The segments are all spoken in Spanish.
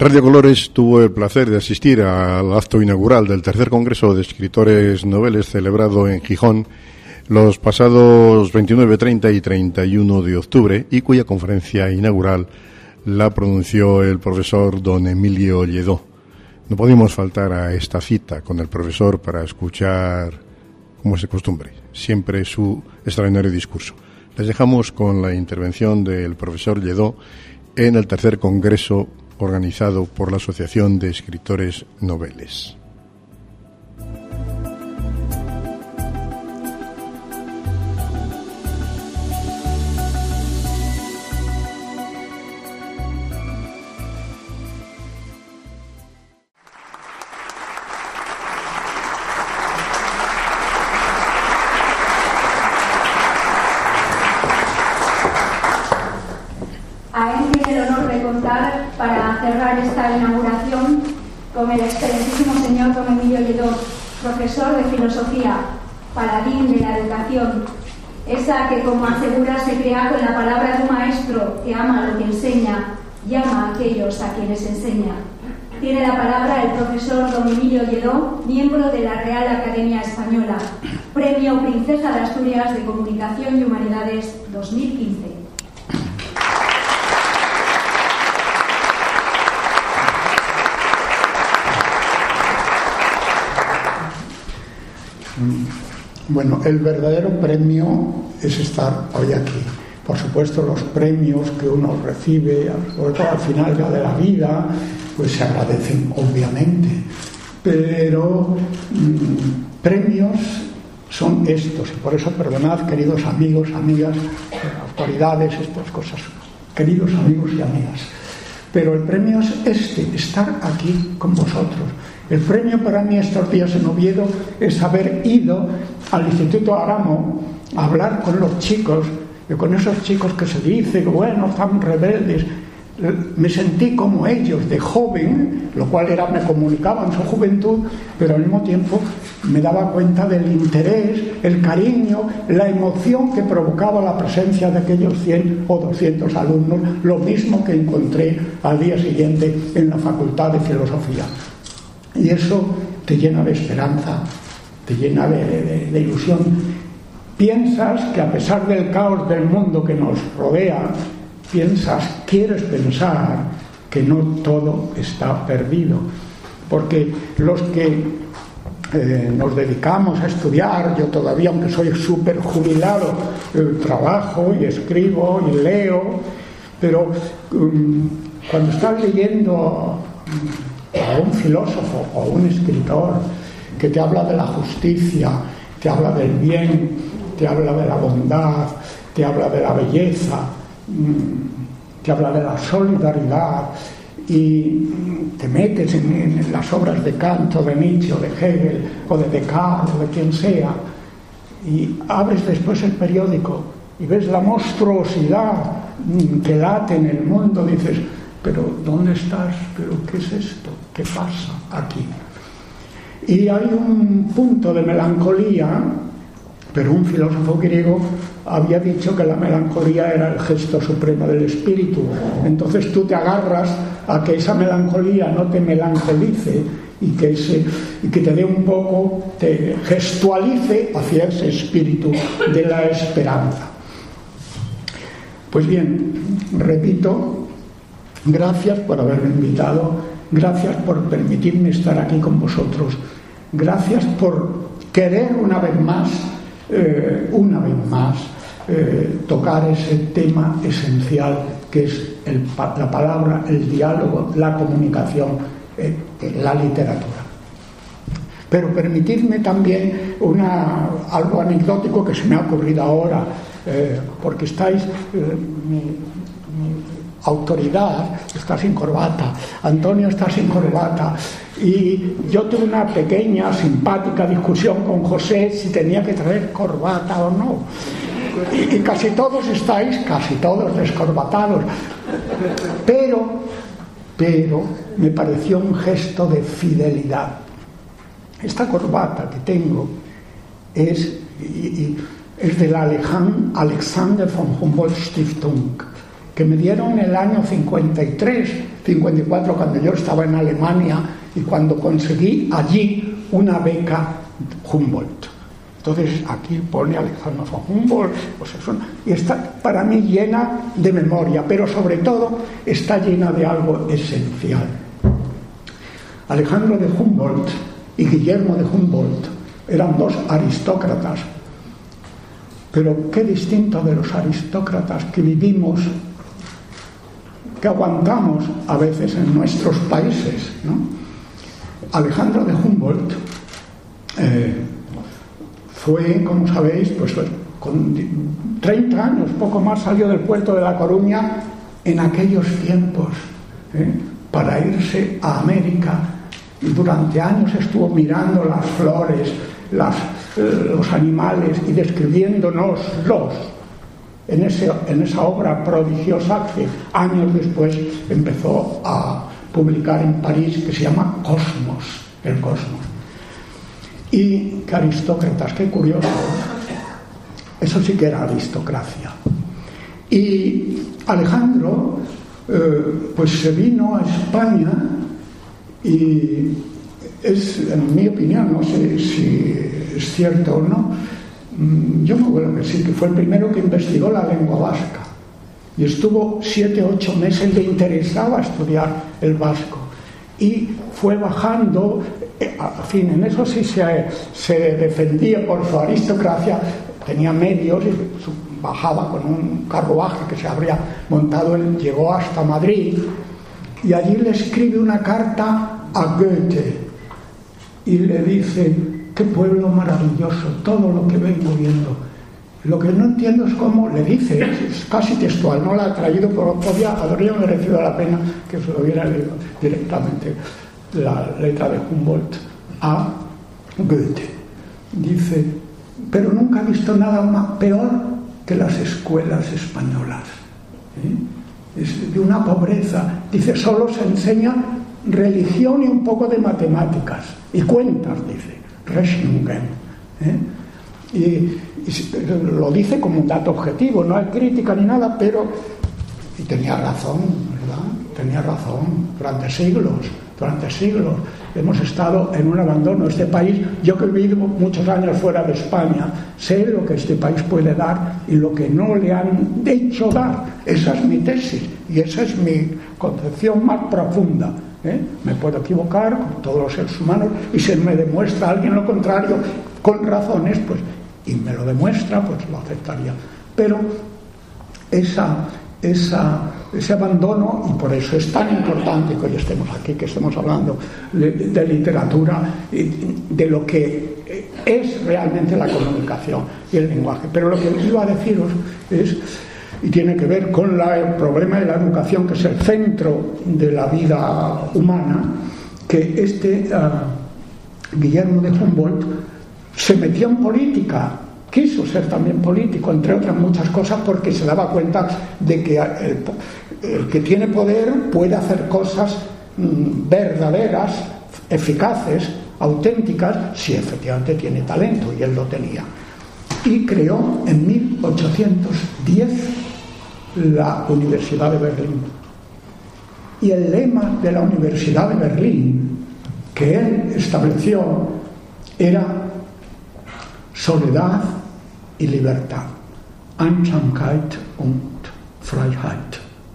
Radio Colores tuvo el placer de asistir al acto inaugural del tercer Congreso de Escritores Noveles celebrado en Gijón los pasados 29, 30 y 31 de octubre y cuya conferencia inaugural la pronunció el profesor don Emilio Lledó. No podíamos faltar a esta cita con el profesor para escuchar, como es de costumbre, siempre su extraordinario discurso. Les dejamos con la intervención del profesor Lledó en el tercer Congreso organizado por la Asociación de Escritores Noveles. Esta inauguración con el excelentísimo señor don Emilio Lledó, profesor de filosofía, paladín de la educación, esa que, como asegura, se crea con la palabra de un maestro que ama lo que enseña y ama a aquellos a quienes enseña. Tiene la palabra el profesor don Emilio Lledó, miembro de la Real Academia Española, Premio Princesa de Asturias de Comunicación y Humanidades 2015. Bueno, el verdadero premio es estar hoy aquí. Por supuesto, los premios que uno recibe, sobre todo al final ya de la vida, pues se agradecen, obviamente. Pero premios son estos, y por eso perdonad, queridos amigos, amigas, autoridades, estas cosas, queridos amigos y amigas. Pero el premio es estar aquí con vosotros. El premio para mí estos días en Oviedo es haber ido al Instituto Aramo a hablar con los chicos, con esos chicos que se dice que bueno, están rebeldes. Me sentí como ellos de joven, lo cual me comunicaban su juventud, pero al mismo tiempo me daba cuenta del interés, el cariño, la emoción que provocaba la presencia de aquellos 100 o 200 alumnos, lo mismo que encontré al día siguiente en la Facultad de Filosofía. Y eso te llena de esperanza, te llena de ilusión. Piensas que a pesar del caos del mundo que nos rodea, quieres pensar que no todo está perdido. Porque los que nos dedicamos a estudiar, yo todavía, aunque soy súper jubilado, trabajo y escribo y leo, pero cuando estás leyendo a un filósofo o a un escritor que te habla de la justicia, te habla del bien, te habla de la bondad, te habla de la belleza, te habla de la solidaridad, y te metes en las obras de Kant o de Nietzsche o de Hegel o de Descartes o de quien sea, y abres después el periódico y ves la monstruosidad que late en el mundo, dices, pero ¿dónde estás? ¿Pero qué es esto? ¿Qué pasa aquí? Y hay un punto de melancolía, pero un filósofo griego había dicho que la melancolía era el gesto supremo del espíritu. Entonces tú te agarras a que esa melancolía no te melancolice y que te dé un poco, te gestualice hacia ese espíritu de la esperanza. Pues bien, repito, gracias por haberme invitado, gracias por permitirme estar aquí con vosotros, gracias por querer una vez más tocar ese tema esencial que es la palabra, el diálogo, la comunicación, la literatura. Pero permitidme también algo anecdótico que se me ha ocurrido ahora, porque estáis... mi autoridad está sin corbata, Antonio está sin corbata, y yo tuve una pequeña simpática discusión con José si tenía que traer corbata o no, y casi todos descorbatados, pero me pareció un gesto de fidelidad. Esta corbata que tengo es de la Alexander von Humboldt Stiftung, que me dieron en el año 53, 54, cuando yo estaba en Alemania y cuando conseguí allí una beca Humboldt. Entonces aquí pone Alexander von Humboldt, pues eso, y está para mí llena de memoria, pero sobre todo está llena de algo esencial. Alejandro de Humboldt y Guillermo de Humboldt eran dos aristócratas, pero qué distinto de los aristócratas que vivimos, que aguantamos a veces en nuestros países, ¿no? Alejandro de Humboldt fue, como sabéis, pues con 30 años, poco más, salió del puerto de La Coruña en aquellos tiempos, para irse a América, y durante años estuvo mirando las flores, los animales y describiéndonoslos en esa obra prodigiosa que años después empezó a publicar en París, que se llama Cosmos, el Cosmos. Y qué aristócratas, qué curioso. Eso sí que era aristocracia. Y Alejandro pues se vino a España y es, en mi opinión, no sé si es cierto o no, yo me acuerdo que sí, que fue el primero que investigó la lengua vasca y estuvo 7 o 8 meses, le interesaba estudiar el vasco y fue bajando, en fin, en eso sí se defendía por su aristocracia, tenía medios y bajaba con un carruaje que se habría montado, él llegó hasta Madrid y allí le escribe una carta a Goethe y le dice: qué pueblo maravilloso, todo lo que vengo viendo. Lo que no entiendo es cómo, le dice, es casi textual, no la ha traído, pero habría merecido la pena que se lo hubiera leído directamente, la letra de Humboldt a Goethe. Dice: pero nunca he visto nada más peor que las escuelas españolas. Es de una pobreza. Dice: solo se enseña religión y un poco de matemáticas y cuentas, dice, Rechnungen. Y lo dice como un dato objetivo, no hay crítica ni nada, pero y tenía razón, ¿verdad? Tenía razón. Durante siglos hemos estado en un abandono. Este país, yo que he vivido muchos años fuera de España, sé lo que este país puede dar y lo que no le han hecho dar. Esa es mi tesis y esa es mi concepción más profunda. Me puedo equivocar, como todos los seres humanos, y si me demuestra alguien lo contrario con razones, pues, y me lo demuestra, pues lo aceptaría. Pero ese abandono, y por eso es tan importante que hoy estemos aquí, que estemos hablando de literatura, de lo que es realmente la comunicación y el lenguaje. Pero lo que iba a deciros es, y tiene que ver con el problema de la educación, que es el centro de la vida humana, que Guillermo de Humboldt se metió en política, quiso ser también político, entre otras muchas cosas, porque se daba cuenta de que el que tiene poder puede hacer cosas verdaderas, eficaces, auténticas, si efectivamente tiene talento, y él lo tenía. Y creó en 1810 la Universidad de Berlín. Y el lema de la Universidad de Berlín que él estableció era soledad y libertad, Einsamkeit und Freiheit.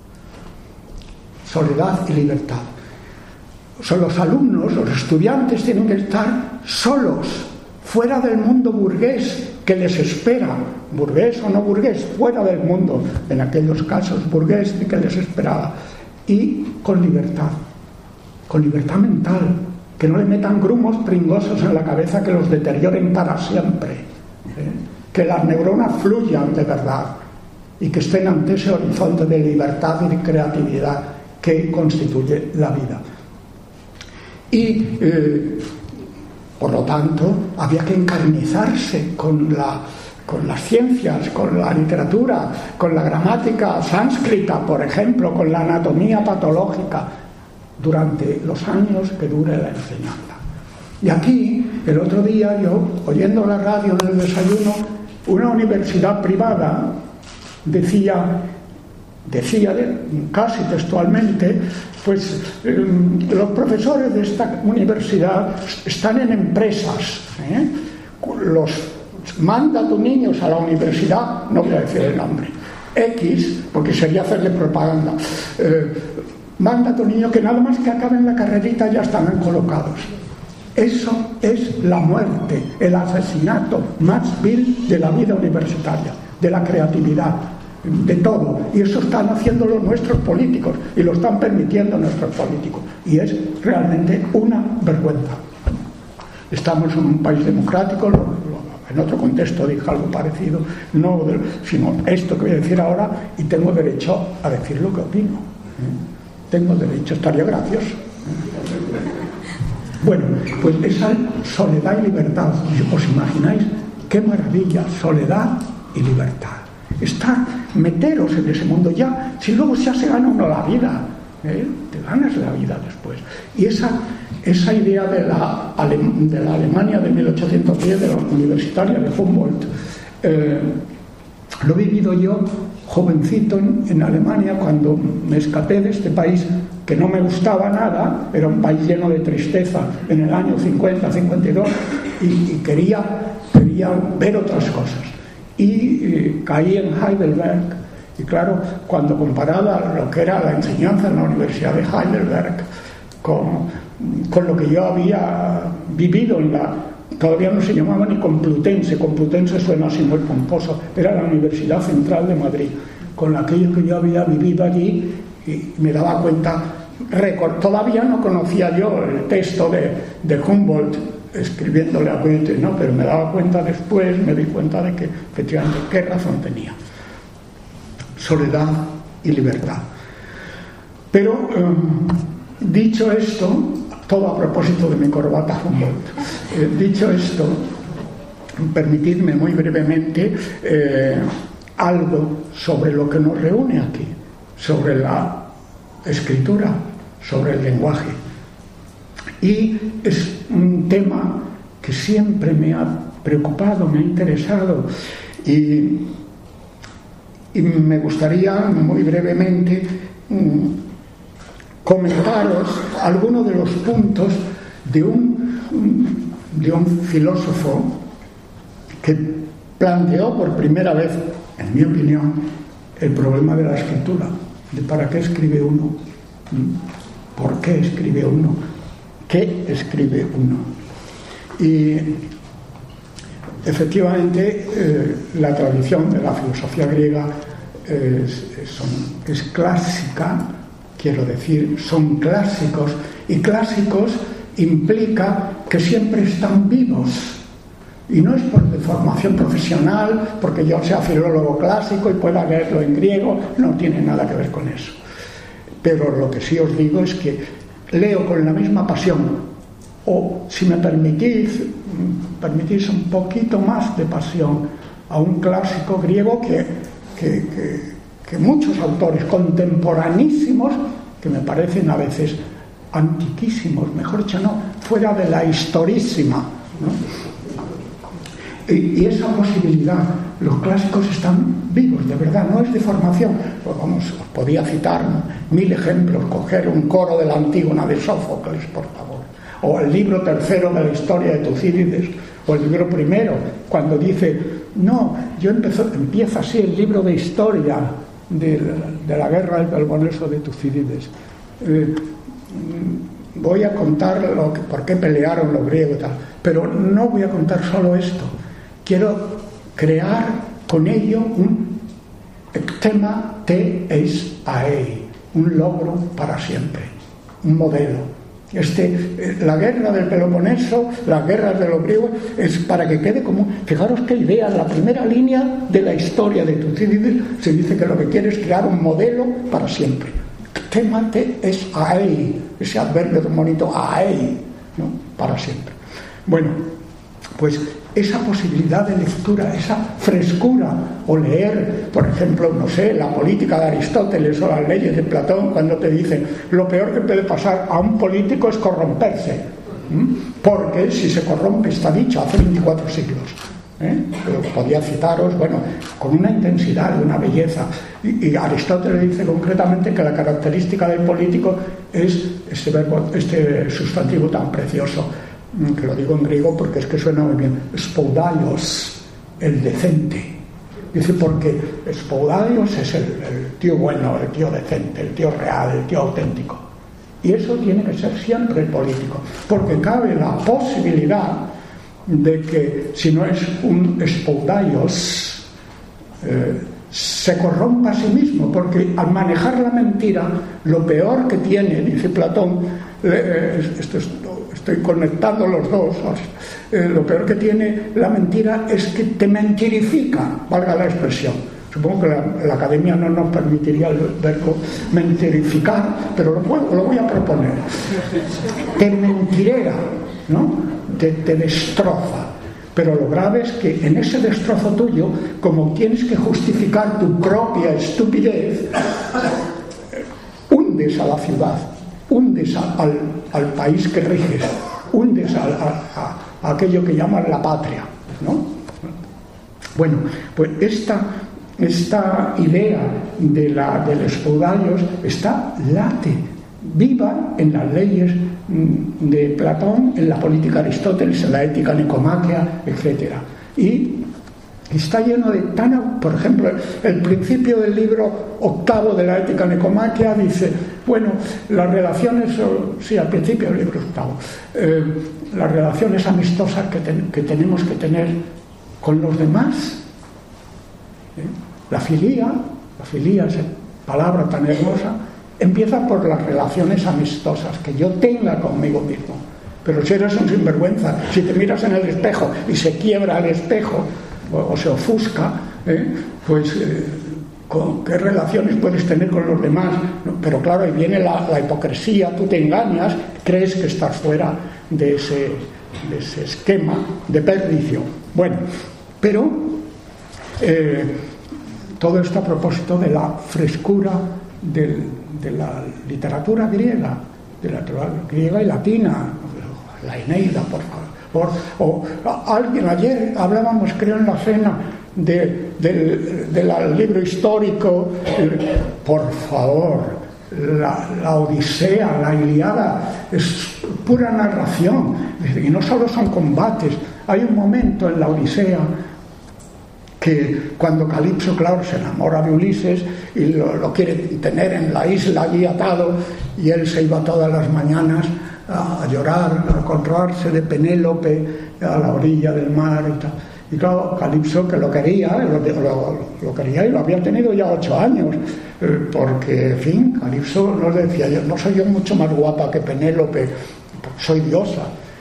Soledad y libertad. Son los alumnos, los estudiantes tienen que estar solos, fuera del mundo burgués que les espera, burgués o no burgués, fuera del mundo, en aquellos casos burgués que les esperaba, y con libertad mental, que no le metan grumos pringosos en la cabeza que los deterioren para siempre, que las neuronas fluyan de verdad y que estén ante ese horizonte de libertad y de creatividad que constituye la vida. Y por lo tanto había que encarnizarse con las ciencias, con la literatura, con la gramática sánscrita, por ejemplo, con la anatomía patológica, durante los años que dure la enseñanza. Y aquí, el otro día, yo, oyendo la radio en el desayuno, una universidad privada decía: decía casi textualmente, pues los profesores de esta universidad están en empresas, manda a tus niños a la universidad, no voy a decir el nombre, X, porque sería hacerle propaganda, manda a tu niño que nada más que acaben la carrerita ya están colocados. Eso es la muerte, el asesinato más vil de la vida universitaria, de la creatividad, de todo. Y eso están haciéndolo nuestros políticos y lo están permitiendo nuestros políticos. Y es realmente una vergüenza. Estamos en un país democrático, en otro contexto dije algo parecido, no sino esto que voy a decir ahora, y tengo derecho a decir lo que opino. Tengo derecho, estaría gracioso. Bueno, pues esa soledad y libertad, ¿os imagináis? ¡Qué maravilla! Soledad y libertad. Meteros en ese mundo ya, si luego ya se gana uno la vida, te ganas la vida después. Y esa idea de la Alemania de 1810, de los universitarios de Humboldt, lo he vivido yo jovencito en Alemania, cuando me escapé de este país que no me gustaba nada, era un país lleno de tristeza en el año 50, 52, y quería ver otras cosas. Y caí en Heidelberg, y claro, cuando comparaba lo que era la enseñanza en la Universidad de Heidelberg con lo que yo había vivido todavía no se llamaba ni Complutense suena así muy pomposo, era la Universidad Central de Madrid, con aquello que yo había vivido allí, y me daba cuenta, todavía no conocía yo el texto de Humboldt escribiéndole a Goethe, ¿no? Pero me daba cuenta después, me di cuenta de que efectivamente qué razón tenía. Soledad y libertad. Pero dicho esto, todo a propósito de mi corbata Humboldt, dicho esto, permitidme muy brevemente algo sobre lo que nos reúne aquí, sobre la escritura, sobre el lenguaje. Y es un tema que siempre me ha preocupado, me ha interesado, y me gustaría muy brevemente comentaros algunos de los puntos de un filósofo que planteó por primera vez, en mi opinión, el problema de la escritura, de para qué escribe uno, por qué escribe uno, qué escribe uno. Y efectivamente la tradición de la filosofía griega es clásica, quiero decir, son clásicos, y clásicos implica que siempre están vivos. Y no es por formación profesional, porque yo sea filólogo clásico y pueda leerlo en griego, no tiene nada que ver con eso. Pero lo que sí os digo es que leo con la misma pasión, o si me permitís un poquito más de pasión, a un clásico griego que muchos autores contemporanísimos, que me parecen a veces antiquísimos, mejor dicho, no, fuera de la historisima, ¿no? Y esa posibilidad, los clásicos están vivos, de verdad, no es de formación. Pues vamos, os podía citar 1000 ejemplos, coger un coro de la Antígona de Sófocles, por favor, o el libro tercero de la historia de Tucídides, o el libro primero, cuando dice, no, empieza así el libro de historia de la guerra del Peloponeso de Tucídides. Voy a contar por qué pelearon los griegos y tal, pero no voy a contar solo esto. Quiero crear con ello un tema teis aei, un logro para siempre, un modelo. La guerra del Peloponeso, las guerras de los griegos, es para que quede como... Fijaros qué idea, la primera línea de la historia de Tucídides se dice que lo que quiere es crear un modelo para siempre. Tema teis aei, ese adverbio tan bonito, aei, ¿no? Para siempre. Bueno, pues esa posibilidad de lectura, esa frescura, o leer, por ejemplo, no sé, la política de Aristóteles o las leyes de Platón, cuando te dicen lo peor que puede pasar a un político es corromperse, porque si se corrompe, está dicho, hace 24 siglos, Podía citaros, bueno, con una intensidad y una belleza. Y Aristóteles dice concretamente que la característica del político es este sustantivo tan precioso, que lo digo en griego porque es que suena muy bien, spoudaios, el decente. Dice porque spoudaios es el tío bueno, el tío decente, el tío real, el tío auténtico. Y eso tiene que ser siempre el político, porque cabe la posibilidad de que si no es un spoudaios, se corrompa a sí mismo, porque al manejar la mentira, lo peor que tiene, dice Platón, estoy conectando los dos, lo peor que tiene la mentira es que te mentirifica, valga la expresión. Supongo que la academia no nos permitiría el verbo mentirificar, pero lo voy a proponer. Te mentirera, ¿no? Te destroza. Pero lo grave es que en ese destrozo tuyo, como tienes que justificar tu propia estupidez, hundes a la ciudad, hundes al país que riges, hundes a aquello que llaman la patria, ¿no? Bueno, pues esta idea del spoudaios late viva en las leyes de Platón, en la política de Aristóteles, en la ética nicomaquea, etc. Y está lleno de por ejemplo, el principio del libro 8 de la ética nicomaquea dice, bueno, las relaciones, al principio del libro 8, las relaciones amistosas que tenemos que tener con los demás, la filía, esa palabra tan hermosa, empieza por las relaciones amistosas que yo tenga conmigo mismo. Pero si eres un sinvergüenza, si te miras en el espejo y se quiebra el espejo o se ofusca, pues ¿con qué relaciones puedes tener con los demás? Pero claro, ahí viene la hipocresía, tú te engañas, crees que estás fuera de ese esquema de perdición. Bueno, pero todo esto a propósito de la frescura de la literatura griega, y latina, la Eneida, por favor. O alguien, ayer hablábamos, creo, en la cena del libro histórico, por favor, la Odisea, la Ilíada, es pura narración, y no solo son combates. Hay un momento en la Odisea que cuando Calipso, claro, se enamora de Ulises y lo quiere tener en la isla allí atado, y él se iba todas las mañanas a llorar, a acordarse de Penélope a la orilla del mar y tal. Y claro, Calipso, que lo quería y lo había tenido ya 8 años, porque, en fin, Calipso nos decía, no soy yo mucho más guapa que Penélope, soy diosa.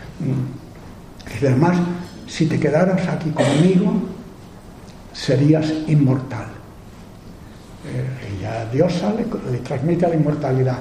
Y además, si te quedaras aquí conmigo, serías inmortal. Y la diosa le transmite la inmortalidad.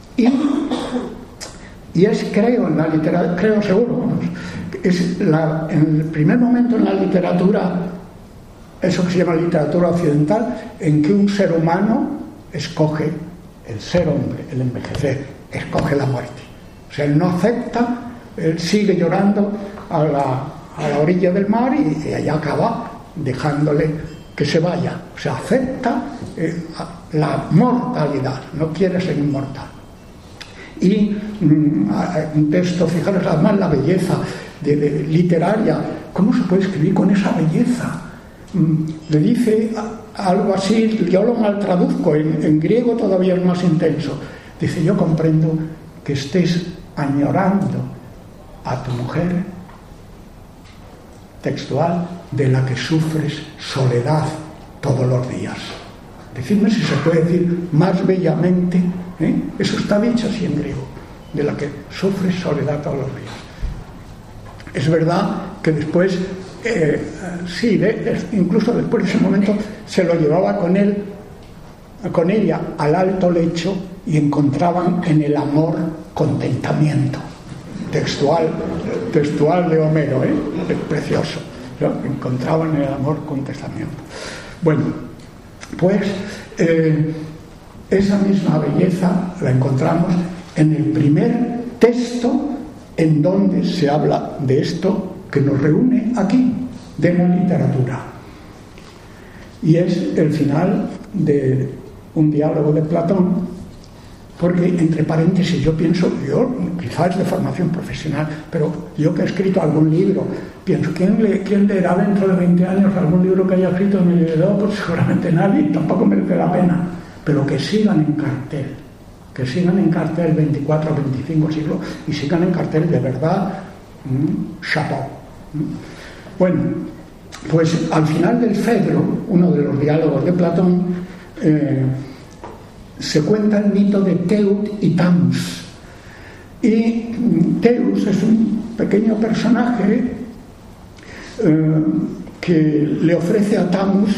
Y es, creo, en la literatura, creo seguro, en el primer momento en la literatura, eso que se llama literatura occidental, en que un ser humano escoge el ser hombre, el envejecer, escoge la muerte. O sea, él no acepta, él sigue llorando a la orilla del mar y allá acaba dejándole que se vaya. O sea, acepta la mortalidad, no quiere ser inmortal. Y un texto, fijaros, además la belleza literaria, ¿cómo se puede escribir con esa belleza? Le dice algo así, yo lo maltraduzco, en griego todavía es más intenso. Dice, yo comprendo que estés añorando a tu mujer, textual, de la que sufres soledad todos los días. Decidme si se puede decir más bellamente, eso está dicho así en griego, de la que sufres soledad todos los días. Es verdad que después, incluso después de ese momento, se lo llevaba con ella al alto lecho y encontraban en el amor contentamiento. Textual de Homero, es precioso, ¿no? Encontraban en el amor contentamiento. Bueno, pues esa misma belleza la encontramos en el primer texto en donde se habla de esto que nos reúne aquí, de la literatura. Y es el final de un diálogo de Platón, porque, entre paréntesis, yo pienso, quizás de formación profesional, pero yo que he escrito algún libro, pienso, ¿quién leerá dentro de 20 años algún libro que haya escrito en mi libro? Pues seguramente nadie, tampoco merece la pena, pero que sigan en cartel 24 o 25 siglos, y sigan en cartel de verdad, chapeau. Bueno, pues al final del Fedro, uno de los diálogos de Platón, se cuenta el mito de Teut y Tamus. Y Teus es un pequeño personaje que le ofrece a Tamus,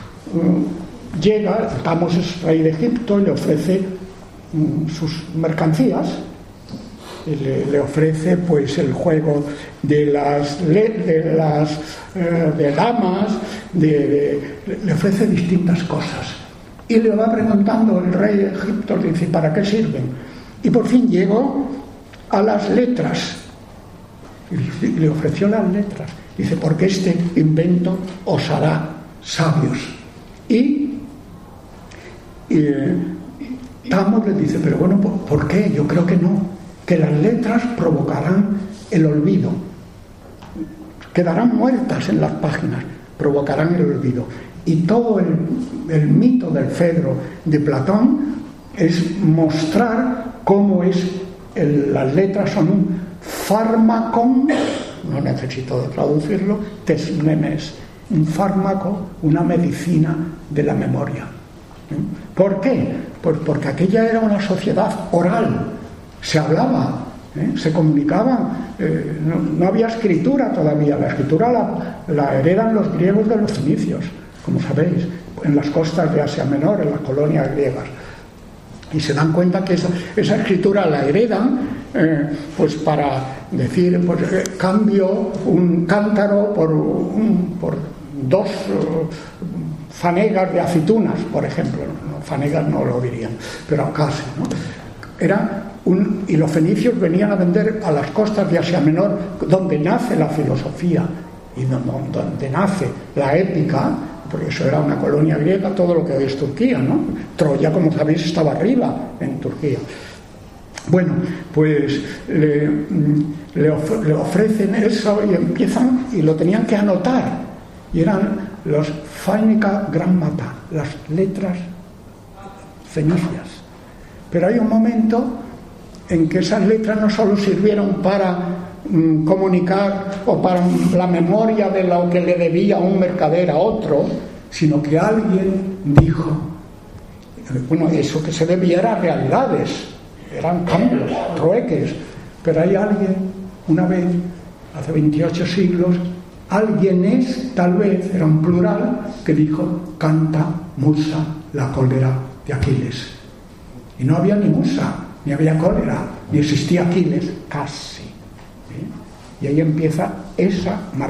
Tamus es rey de Egipto, y le ofrece sus mercancías, le ofrece pues el juego de damas, le ofrece distintas cosas. Y le va preguntando el rey de Egipto, dice, ¿para qué sirven? Y por fin llegó a las letras. Y le ofreció las letras. Dice, porque este invento os hará sabios. Y Tamus le dice, pero bueno, ¿por qué? Yo creo que no. Que las letras provocarán el olvido. Quedarán muertas en las páginas. Provocarán el olvido. Y todo el mito del Fedro de Platón es mostrar cómo las letras son un fármacon, no necesito traducirlo, tesnemes, un fármaco, una medicina de la memoria. ¿Por qué? Pues porque aquella era una sociedad oral, se hablaba, se comunicaban, no había escritura todavía, la escritura la heredan los griegos de los fenicios, como sabéis, en las costas de Asia Menor, en las colonias griegas. Y se dan cuenta que esa escritura la heredan pues para decir, pues cambio un cántaro por 2 fanegas de aceitunas, por ejemplo. No, fanegas no lo dirían, pero casi, ¿no? Y los fenicios venían a vender a las costas de Asia Menor, donde nace la filosofía y donde nace la épica, porque eso era una colonia griega, todo lo que hoy es Turquía, ¿no? Troya, como sabéis, estaba arriba en Turquía. Bueno, pues le ofrecen eso y empiezan, y lo tenían que anotar, y eran los Phoenica Grammata, las letras fenicias. Pero hay un momento en que esas letras no solo sirvieron para comunicar o para la memoria de lo que le debía un mercader a otro, sino que alguien dijo, bueno, eso que se debía eran realidades, eran cambios, trueques, pero hay alguien, una vez, hace 28 siglos, alguienes, tal vez, era un plural, que dijo, canta Musa la cólera de Aquiles. Y no había ni Musa, ni había cólera, ni existía Aquiles, casi. Y ahí empieza ese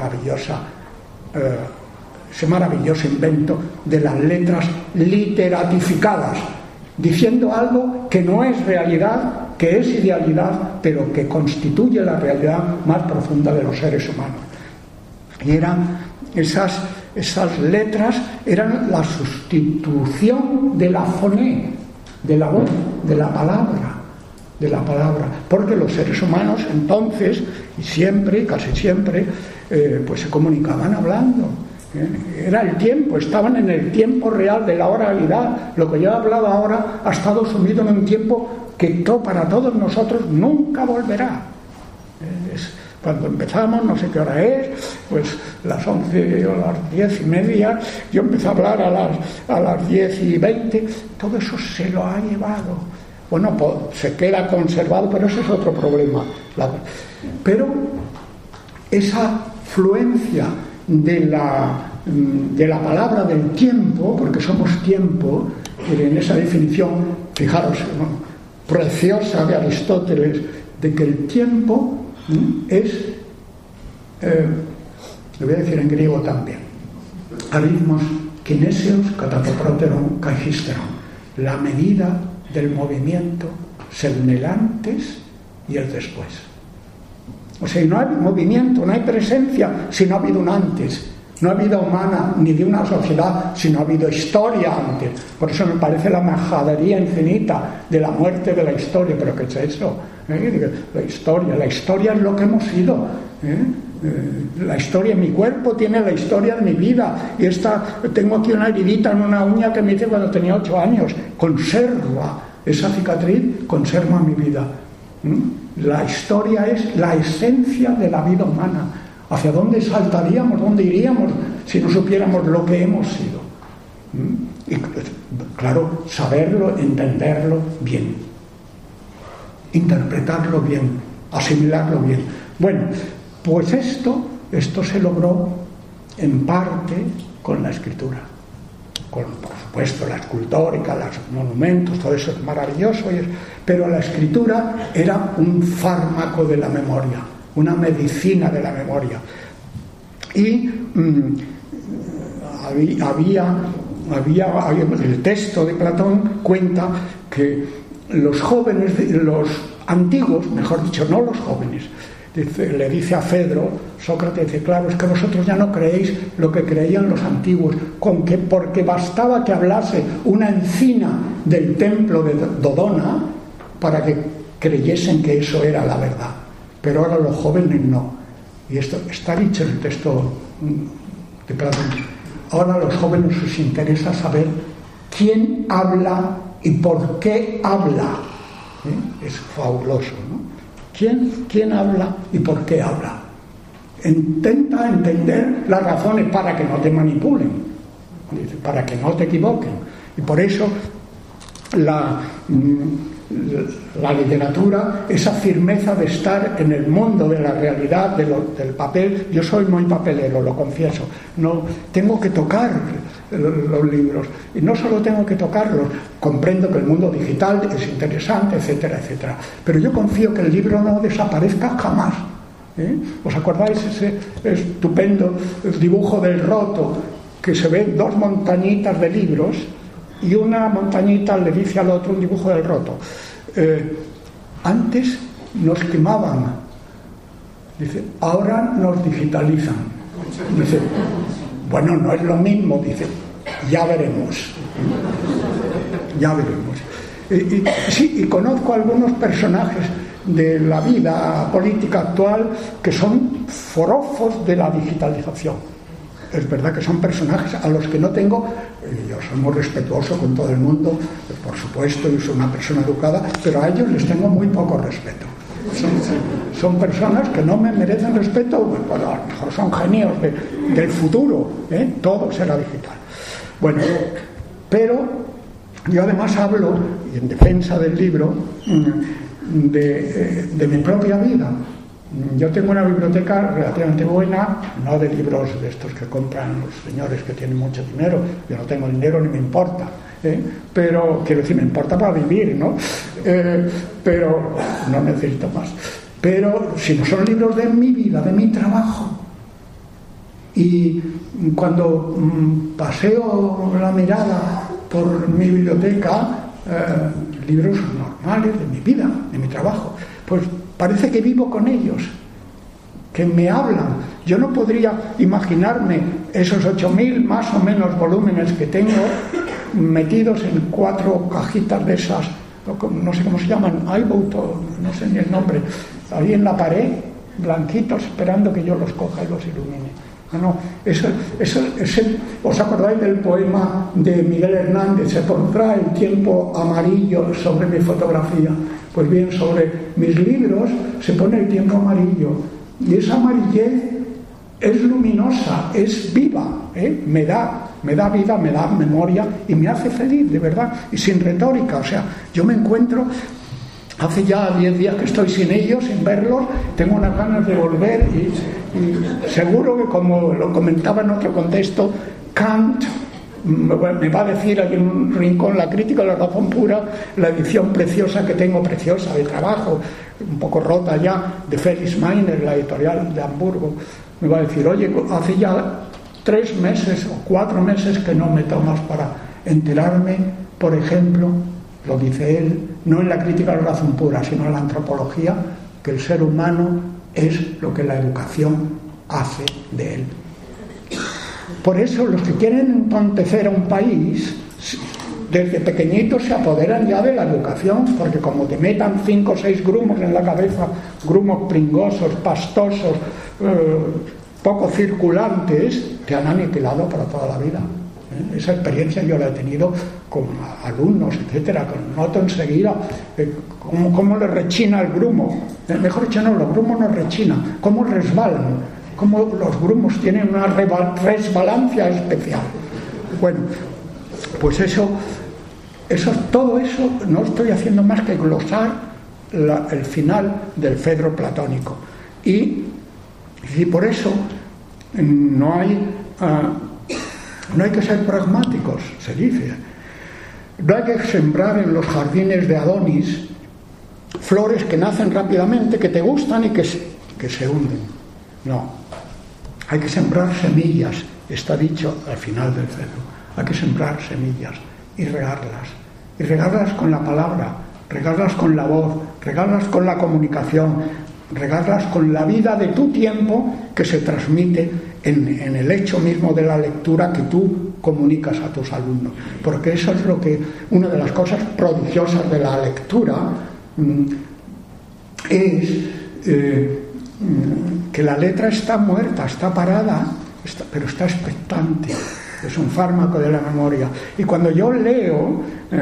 maravilloso invento de las letras literatificadas, diciendo algo que no es realidad, que es idealidad, pero que constituye la realidad más profunda de los seres humanos. Y eran esas letras, eran la sustitución de la foné, de la voz, de la palabra, porque los seres humanos entonces, y siempre, casi siempre, pues se comunicaban hablando. Era el tiempo, estaban en el tiempo real de la oralidad. Lo que yo he hablado ahora ha estado sumido en un tiempo que para todos nosotros nunca volverá. Cuando empezamos, no sé qué hora es, pues las 11 o las 10:30, yo empecé a hablar a las 10:20, todo eso se lo ha llevado. Bueno, pues se queda conservado, pero ese es otro problema. Pero esa fluencia de la palabra del tiempo, porque somos tiempo, en esa definición, fijaros, preciosa de Aristóteles, de que el tiempo es, lo voy a decir en griego también, aritmos kinesios katatoproteron kaihisteron, la medida del movimiento según el antes y el después. O sea, no hay movimiento, no hay presencia si no ha habido un antes. No ha habido humana ni de una sociedad, sino ha habido historia antes. Por eso me parece la majadería infinita de la muerte de la historia. ¿Pero qué es eso? La historia es lo que hemos sido. La historia, mi cuerpo tiene la historia de mi vida. Y tengo aquí una heridita en una uña que me hice cuando tenía 8 años. Conserva esa cicatriz, conserva mi vida. La historia es la esencia de la vida humana. ¿Hacia dónde saltaríamos, dónde iríamos si no supiéramos lo que hemos sido? Y claro, saberlo, entenderlo bien, interpretarlo bien, asimilarlo bien. Bueno, pues esto se logró en parte con la escritura, con, por supuesto, la escultórica, los monumentos, todo eso es maravilloso, pero la escritura era un fármaco de la memoria, una medicina de la memoria. Y el texto de Platón cuenta que los jóvenes, los antiguos, mejor dicho, no los jóvenes, le dice a Fedro, Sócrates dice, claro, es que vosotros ya no creéis lo que creían los antiguos, porque bastaba que hablase una encina del templo de Dodona para que creyesen que eso era la verdad. Pero ahora los jóvenes no. Y esto está dicho en el texto de Platón. Ahora a los jóvenes les interesa saber quién habla y por qué habla. Es fabuloso, ¿no? ¿Quién habla y por qué habla? Intenta entender las razones para que no te manipulen, para que no te equivoquen. Y por eso la literatura, esa firmeza de estar en el mundo de la realidad, del papel. Yo soy muy papelero, lo confieso. No tengo que tocar los libros, y no solo tengo que tocarlos, comprendo que el mundo digital es interesante, etcétera, etcétera, pero yo confío que el libro no desaparezca jamás. ¿Os acordáis ese estupendo dibujo del roto, que se ven 2 montañitas de libros y una montañita le dice al otro, un dibujo del roto, antes nos quemaban, dice, ahora nos digitalizan, dice, bueno, no es lo mismo, dice, ya veremos. Y conozco algunos personajes de la vida política actual que son forofos de la digitalización. Es verdad que son personajes a los que no tengo, yo soy muy respetuoso con todo el mundo, por supuesto, yo soy una persona educada, pero a ellos les tengo muy poco respeto. Son personas que no me merecen respeto, bueno, a lo mejor son genios del futuro, todo será digital. Bueno, pero yo además hablo, y en defensa del libro, de mi propia vida. Yo tengo una biblioteca relativamente buena, no de libros de estos que compran los señores que tienen mucho dinero. Yo no tengo dinero ni me importa, pero quiero decir, me importa para vivir, ¿no? Pero no necesito más. Pero si no son libros de mi vida, de mi trabajo. Y cuando paseo la mirada por mi biblioteca, libros normales de mi vida, de mi trabajo, pues parece que vivo con ellos, que me hablan. Yo no podría imaginarme esos 8.000 más o menos volúmenes que tengo metidos en 4 cajitas de esas, no sé cómo se llaman, iBook, no sé ni el nombre, ahí en la pared, blanquitos, esperando que yo los coja y los ilumine. ¿Os acordáis del poema de Miguel Hernández? Se pondrá el tiempo amarillo sobre mi fotografía. Pues bien, sobre mis libros se pone el tiempo amarillo, y esa amarillez es luminosa, es viva, me da vida, me da memoria y me hace feliz, de verdad, y sin retórica. O sea, yo me encuentro, hace ya 10 días que estoy sin ellos, sin verlos, tengo unas ganas de volver y seguro que, como lo comentaba en otro contexto, Kant me va a decir aquí en un rincón, la crítica de la razón pura, la edición preciosa que tengo, preciosa, de trabajo, un poco rota ya, de Felix Meiner, la editorial de Hamburgo, me va a decir, oye, hace ya 3 meses o 4 meses que no me tomas para enterarme, por ejemplo, lo dice él, no en la crítica de la razón pura, sino en la antropología, que el ser humano es lo que la educación hace de él. Por eso los que quieren entontecer a un país, desde pequeñitos se apoderan ya de la educación, porque como te metan 5 o 6 grumos en la cabeza, grumos pringosos, pastosos, poco circulantes, te han aniquilado para toda la vida. Esa experiencia yo la he tenido con alumnos, etcétera, noto enseguida cómo le rechina el grumo. Mejor dicho, no, los grumos no rechinan, cómo resbalan, cómo los grumos tienen una resbalancia especial. Bueno, pues todo eso no estoy haciendo más que glosar el final del Fedro platónico. Y por eso no hay que ser pragmáticos, se dice. No hay que sembrar en los jardines de Adonis flores que nacen rápidamente, que te gustan y que se hunden. No. Hay que sembrar semillas, está dicho al final del Fedro. Hay que sembrar semillas y regarlas. Y regarlas con la palabra, regarlas con la voz, regarlas con la comunicación, regarlas con la vida de tu tiempo que se transmite en el hecho mismo de la lectura que tú comunicas a tus alumnos. Porque eso es una de las cosas prodigiosas de la lectura, es que la letra está muerta, está parada, pero está expectante. Es un fármaco de la memoria. Y cuando yo leo,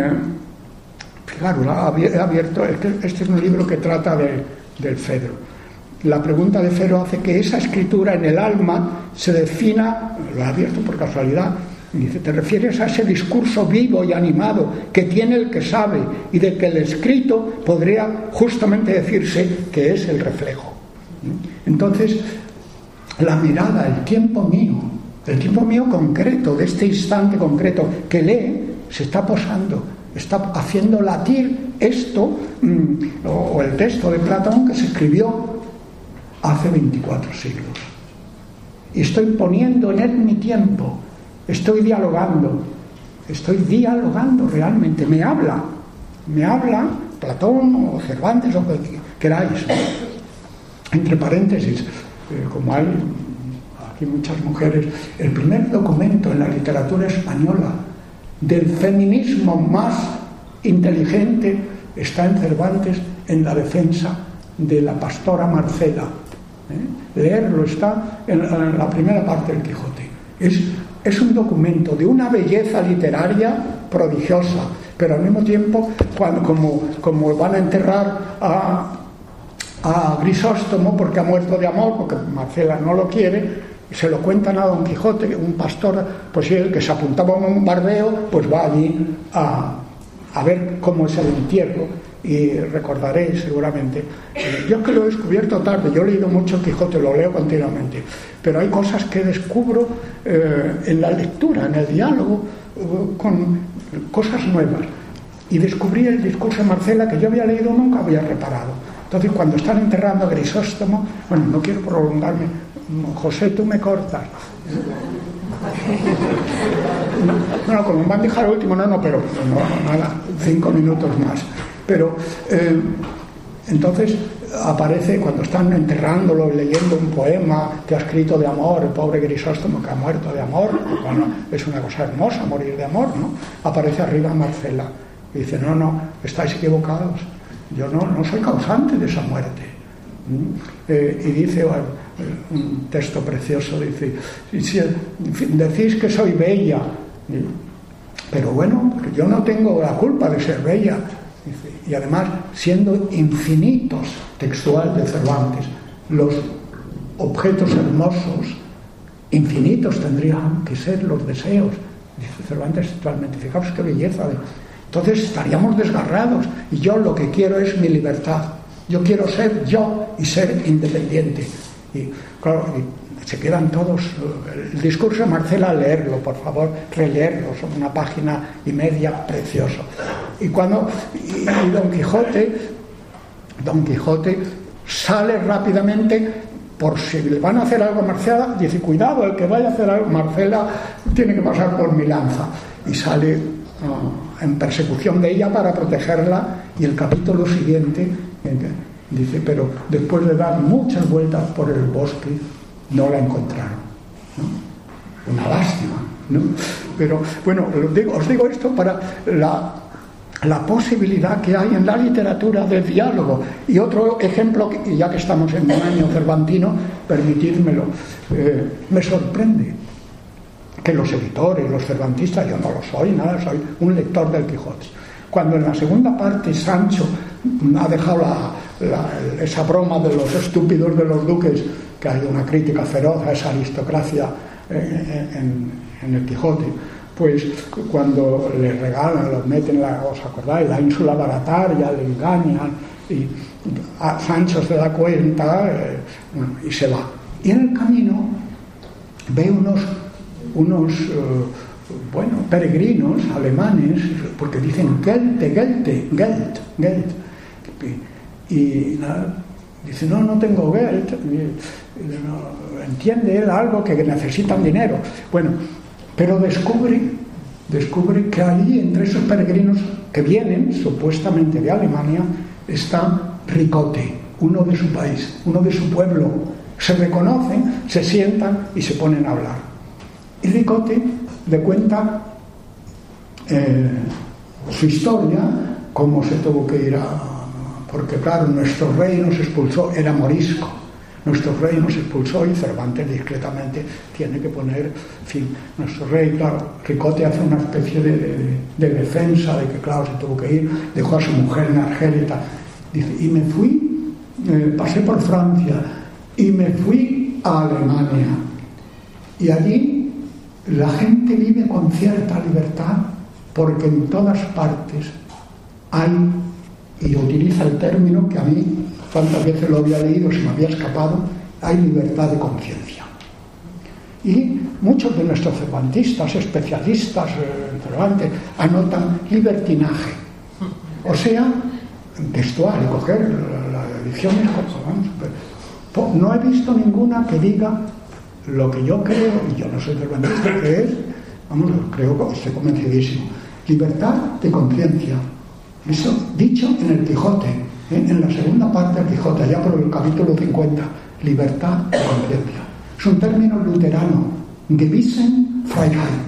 claro, he abierto, este es un libro que trata del Fedro. La pregunta de Fedro hace que esa escritura en el alma se defina, lo he abierto por casualidad, y dice, te refieres a ese discurso vivo y animado que tiene el que sabe y de que el escrito podría justamente decirse que es el reflejo. Entonces, la mirada, el tiempo mío concreto, de este instante concreto que lee, se está posando, está haciendo latir esto, o el texto de Platón que se escribió hace 24 siglos. Y estoy poniendo en él mi tiempo, estoy dialogando realmente, me habla Platón o Cervantes o lo que queráis. Entre paréntesis, como hay aquí muchas mujeres, el primer documento en la literatura española del feminismo más inteligente está en Cervantes, en la defensa de la pastora Marcela. Leerlo, está en la primera parte del Quijote. Es un documento de una belleza literaria prodigiosa, pero al mismo tiempo, como van a enterrar a Grisóstomo porque ha muerto de amor, porque Marcela no lo quiere, se lo cuentan a Don Quijote, un pastor, pues el que se apuntaba a un bombardeo, pues va allí a ver cómo es el entierro. Y recordaréis seguramente, yo que lo he descubierto tarde, yo he leído mucho Quijote, lo leo continuamente, pero hay cosas que descubro en la lectura, en el diálogo, con cosas nuevas. Y descubrí el discurso de Marcela que yo había leído, nunca había reparado. Entonces, cuando están enterrando a Grisóstomo, bueno, no quiero prolongarme, José, tú me cortas. No, como me van a dejar último, pero nada, 5 minutos más. Pero entonces aparece cuando están enterrándolo, leyendo un poema que ha escrito de amor, el pobre Grisóstomo que ha muerto de amor. Bueno, es una cosa hermosa morir de amor, ¿no? Aparece arriba Marcela y dice, no, estáis equivocados, yo no soy causante de esa muerte. Y dice un texto precioso, dice, decís que soy bella, pero bueno, yo no tengo la culpa de ser bella. Y además, siendo infinitos, textual de Cervantes, los objetos hermosos, infinitos tendrían que ser los deseos. Dice Cervantes textualmente, fijaos qué belleza. Entonces estaríamos desgarrados, y yo lo que quiero es mi libertad. Yo quiero ser yo y ser independiente. Y claro, se quedan todos. El discurso de Marcela, leerlo, por favor, releerlo, son 1,5 páginas precioso. Y Don Quijote sale rápidamente, por si le van a hacer algo a Marcela, dice, cuidado, el que vaya a hacer algo a Marcela tiene que pasar por mi lanza. Y sale en persecución de ella para protegerla, y el capítulo siguiente dice, pero después de dar muchas vueltas por el bosque no la encontraron, ¿no? una lástima, ¿no? Pero bueno, os digo esto para la posibilidad que hay en la literatura de diálogo. Y otro ejemplo, y ya que estamos en un año cervantino, permitírmelo, me sorprende que los editores, los cervantistas, yo no lo soy, nada, soy un lector del Quijote. Cuando en la segunda parte Sancho ha dejado esa broma de los estúpidos de los duques, que hay una crítica feroz a esa aristocracia en el Quijote, pues cuando le regalan, los meten, ¿os acordáis? La ínsula Barataria, le engañan, y a Sancho se da cuenta y se va. Y en el camino ve unos peregrinos alemanes, porque dicen Geld. Y dice, no tengo Geld. Entiende él algo que necesitan dinero. Bueno, pero descubre que allí, entre esos peregrinos que vienen supuestamente de Alemania, está Ricote, uno de su país, uno de su pueblo. Se reconocen, se sientan y se ponen a hablar. Y Ricote le cuenta su historia, cómo se tuvo que ir porque claro, nuestro rey nos expulsó, era morisco. Nuestro rey nos expulsó y Cervantes discretamente tiene que poner, en fin, nuestro rey, claro, Ricote hace una especie de defensa de que, claro, se tuvo que ir, dejó a su mujer en Argelia y tal. Dice, y me fui, pasé por Francia y me fui a Alemania. Y allí la gente vive con cierta libertad porque en todas partes hay, y utiliza el término que a mí cuántas veces lo había leído, se me había escapado, hay libertad de conciencia. Y muchos de nuestros cervantistas, especialistas en Cervantes, anotan libertinaje. O sea, textual, y coger la edición, no he visto ninguna que diga lo que yo creo, y yo no soy cervantista, que es, creo que estoy convencidísimo, libertad de conciencia. Eso dicho en el Quijote, en la segunda parte del Quijote, allá por el capítulo 50, libertad de conciencia. Es un término luterano, Gewissensfreiheit,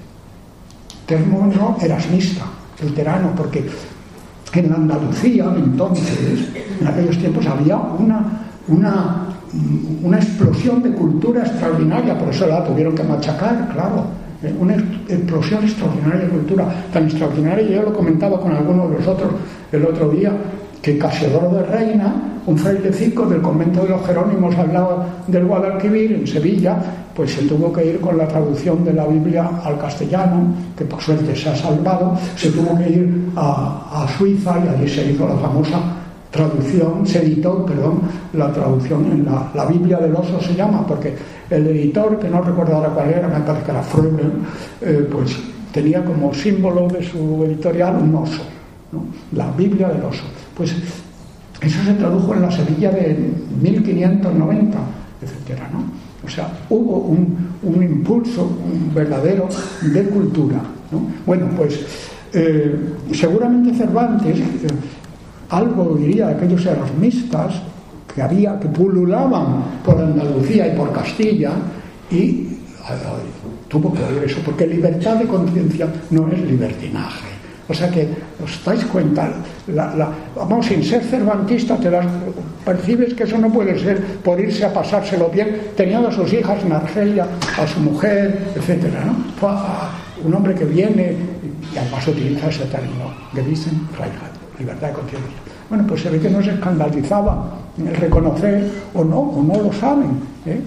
término erasmista, luterano, porque en la Andalucía entonces, en aquellos tiempos, había una explosión de cultura extraordinaria, por eso la tuvieron que machacar, claro. Una explosión extraordinaria de cultura, tan extraordinaria, yo lo comentaba con algunos de vosotros el otro día, que Casiodoro de Reina, un frailecico del convento de los Jerónimos al lado del Guadalquivir, en Sevilla, pues se tuvo que ir con la traducción de la Biblia al castellano, que por suerte se ha salvado, se tuvo que ir a Suiza y allí se hizo la famosa traducción, se editó, la traducción en la Biblia del oso se llama, porque el editor, que no recuerdo ahora cuál era, me parece que era Freudel, pues tenía como símbolo de su editorial un oso, ¿no? La Biblia del oso. Pues eso se tradujo en la Sevilla de 1590, etcétera, ¿no? O sea, hubo un impulso, un verdadero de cultura, ¿no? Bueno, pues seguramente Cervantes algo diría de aquellos erasmistas que pululaban por Andalucía y por Castilla, y tuvo que oír eso, porque libertad de conciencia no es libertinaje. O sea que, ¿os dais cuenta? Vamos, sin ser cervantista, percibes que eso no puede ser por irse a pasárselo bien, teniendo a sus hijas en Argelia, a su mujer, etcétera, ¿no? Fue un hombre que viene, y además utiliza ese término, Gewissensfreiheit, libertad de conciencia. Bueno, pues se ve que no se escandalizaba el reconocer, o no lo saben,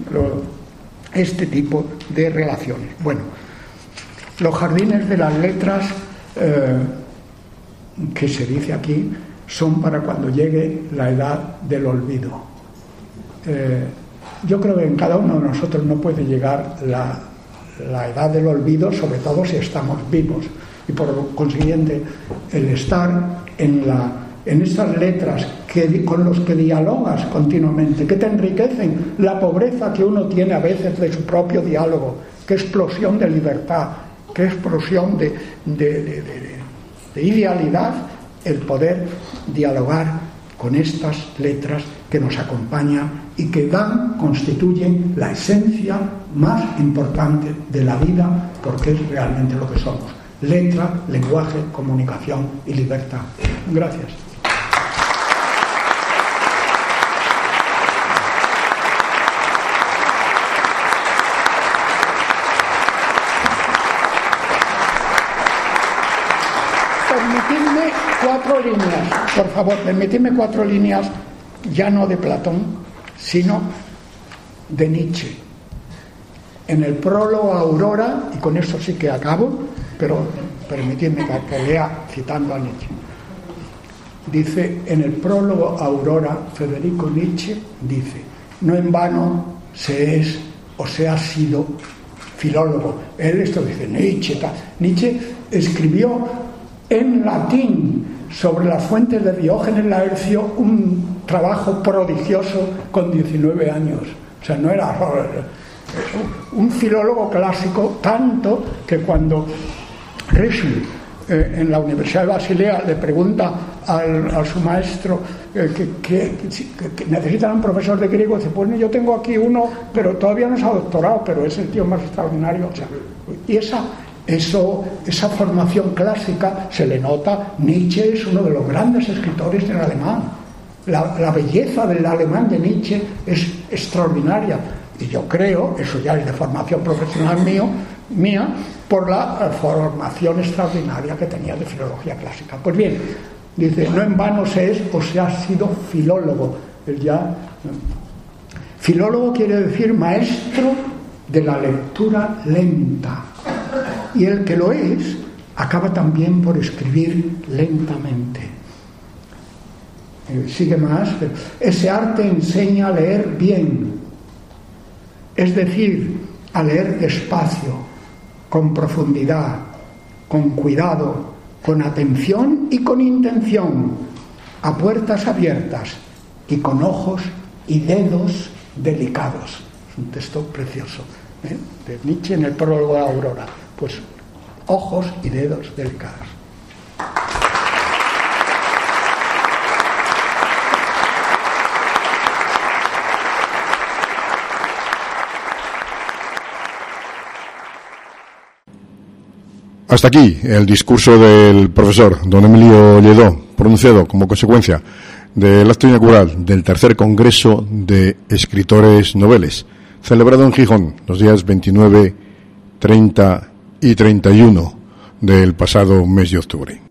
este tipo de relaciones. Bueno, los jardines de las letras, que se dice aquí, son para cuando llegue la edad del olvido. Yo creo que en cada uno de nosotros no puede llegar la edad del olvido, sobre todo si estamos vivos, y por consiguiente el estar en estas letras con los que dialogas continuamente, que te enriquecen la pobreza que uno tiene a veces de su propio diálogo. Qué explosión de libertad, qué explosión de idealidad el poder dialogar con estas letras que nos acompañan y que constituyen la esencia más importante de la vida, porque es realmente lo que somos: letra, lenguaje, comunicación y libertad. Gracias. Permitidme 4 líneas, por favor, permitidme 4 líneas, ya no de Platón, sino de Nietzsche. En el prólogo a Aurora, y con esto sí que acabo, pero permitidme que lea citando a Nietzsche. Dice, en el prólogo a Aurora, Federico Nietzsche dice: no en vano se es o se ha sido filólogo. Él esto dice Nietzsche. Nietzsche escribió en latín sobre las fuentes de Diógenes Laercio un trabajo prodigioso con 19 años. O sea, no era un filólogo clásico, tanto que cuando Rischl en la Universidad de Basilea le pregunta a su maestro que necesitan un profesor de griego, dice: pues yo tengo aquí uno, pero todavía no se ha doctorado, pero es el tío más extraordinario. O sea, y esa formación clásica se le nota. Nietzsche es uno de los grandes escritores del alemán. La belleza del alemán de Nietzsche es extraordinaria. Y yo creo, eso ya es de formación profesional mía, por la formación extraordinaria que tenía de filología clásica. Pues bien, dice, no en vano se es o se ha sido filólogo. Filólogo quiere decir maestro de la lectura lenta. Y el que lo es, acaba también por escribir lentamente. Sigue más. Ese arte enseña a leer bien, es decir, a leer despacio, con profundidad, con cuidado, con atención y con intención, a puertas abiertas y con ojos y dedos delicados. Es un texto precioso, de Nietzsche en el prólogo de Aurora. Pues ojos y dedos delicados. Hasta aquí el discurso del profesor don Emilio Lledó, pronunciado como consecuencia del acto inaugural del tercer Congreso de Escritores Noveles, celebrado en Gijón los días 29, 30 y 31 del pasado mes de octubre.